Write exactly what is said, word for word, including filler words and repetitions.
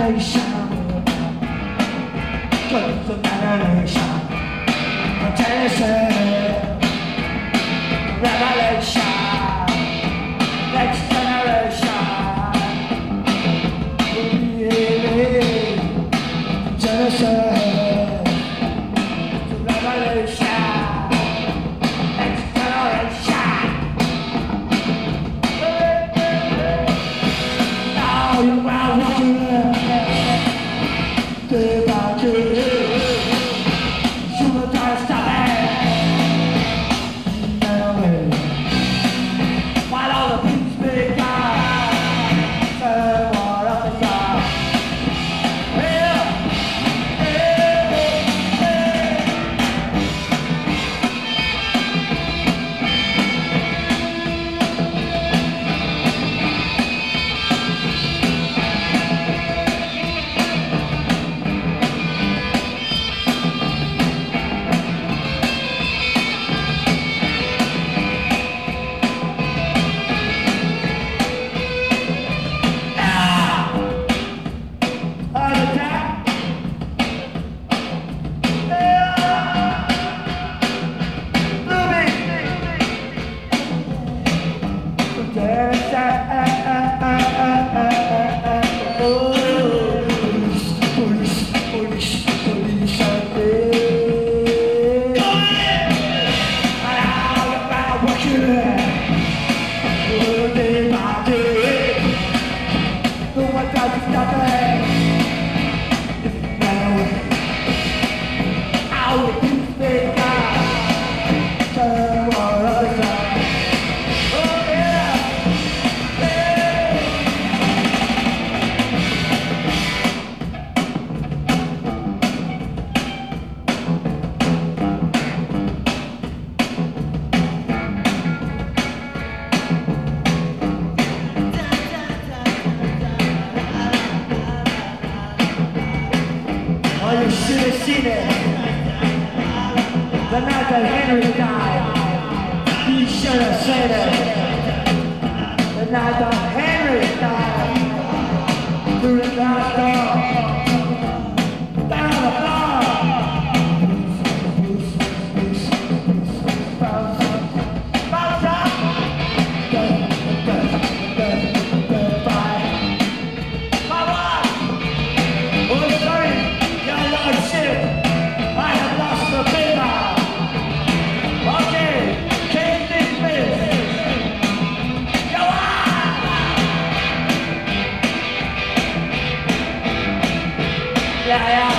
revelation. Just a revelation. Revelation. Revelation. Next generation. Genesis. Revelation. Next generation. Now you're watching day by day. Should try to stop it. While all the peace make out, turn war up the side. Yeah, yeah, yeah. Oh, you should have seen it. The night that Henry died, you should have seen it. The night that Henry died, through the glass door, down the floor. Bounce up. Come on. Oh, sorry. Shit, I have lost the paper. Okay, take this piss. Go on! Yeah, yeah.